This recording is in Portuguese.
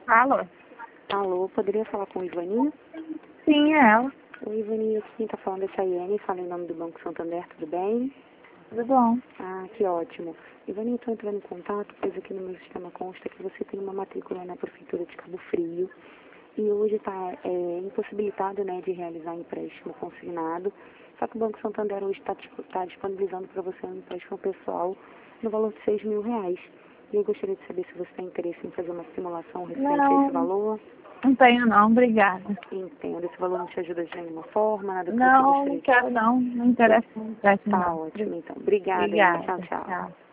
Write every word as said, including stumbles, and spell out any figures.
Alô? Alô, poderia falar com o Ivaninho? Sim, é ela. Oi, Ivaninho, aqui quem tá falando é a Chayane, fala em nome do Banco Santander, tudo bem? Tudo bom? Ah, que ótimo. Ivaninho, estou entrando em contato, pois aqui no meu sistema consta que você tem uma matrícula na Prefeitura de Cabo Frio e hoje está é, impossibilitado, né, de realizar empréstimo consignado, só que o Banco Santander hoje está tá disponibilizando para você um empréstimo pessoal no valor de seis mil reais. E eu gostaria de saber se você tem interesse em fazer uma simulação referente a esse Não, valor. não tenho não, obrigada. Entendo, esse valor não te ajuda de nenhuma forma, nada que você Não, não gostaria. quero não, não interessa não, interessa Tá não. ótimo, então. Obrigada, hein? Obrigada, Tchau, tchau. tchau.